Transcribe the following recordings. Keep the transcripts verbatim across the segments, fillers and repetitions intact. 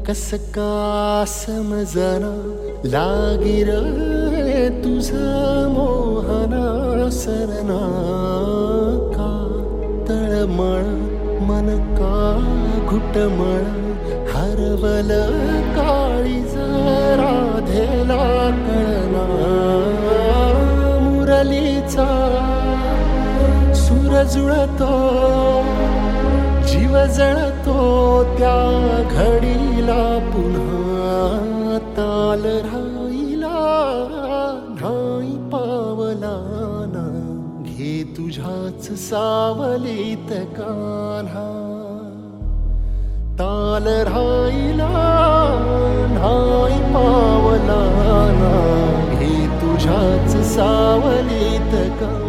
कस का समजना लागी रे तुझं मोहना सरना का तळमळ मन का घुटमळ हरवल काळी राधेला कळना मुरलीचा सूर जुळतो जीव जळतो त्या घडीला पुन्हा ताल राहिला नाही पावला ना घे तुझ्याच सावलीत कान्हा ताल राहिला नाही पावला ना घे तुझ्याच सावलीत कान्हा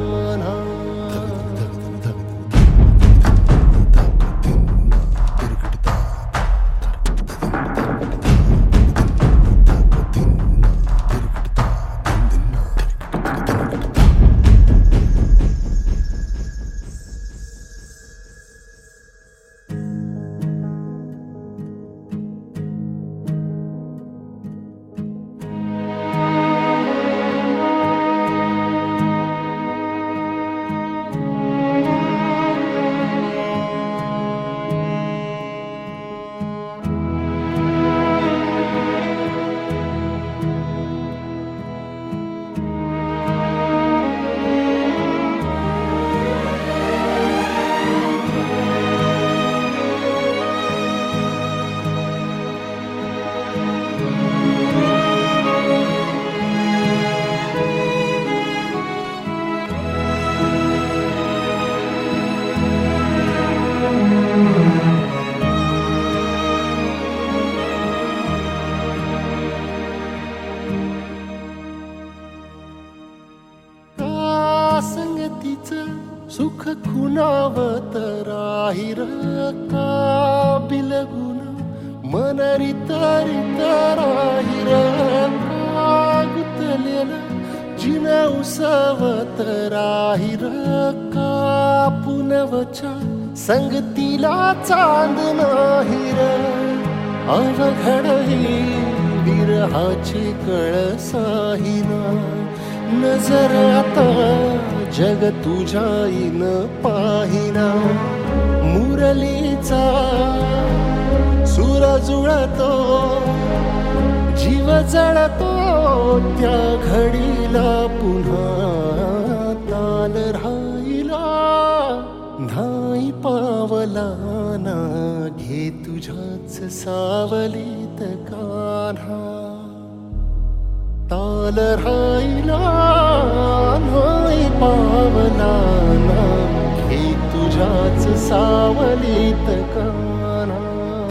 सुख खुणावत राहिर का बिलगुन मन रित रित राहिर का गुतलेल जिन उसवत राहिर का पुनवच्या संगतीला चांद नाहिर अवघड ही विरहाची कळसाहिना नजर आता जग तुझ्याईन पाहिना मुरलीचा सूर जुळतो जीव जळतो त्या घडीला पुन्हा ताल राहिला नाही पावला ना घे तुझ्याच सावलीत कान्हा ताल राहिला नाही पावला ना घे तुझ्याच सावलीत कान्हा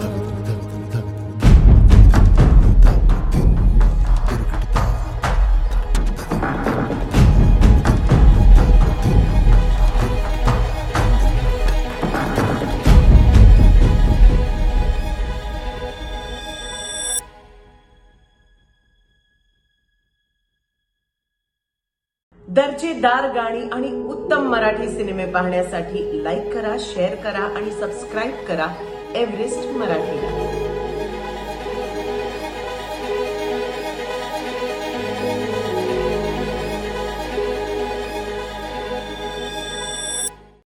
दर्जेदार गाणी आणि उत्तम मराठी सिनेमे पाहण्यासाठी लाईक करा, शेअर करा आणि सबस्क्राईब करा एव्हरेस्ट मराठीला.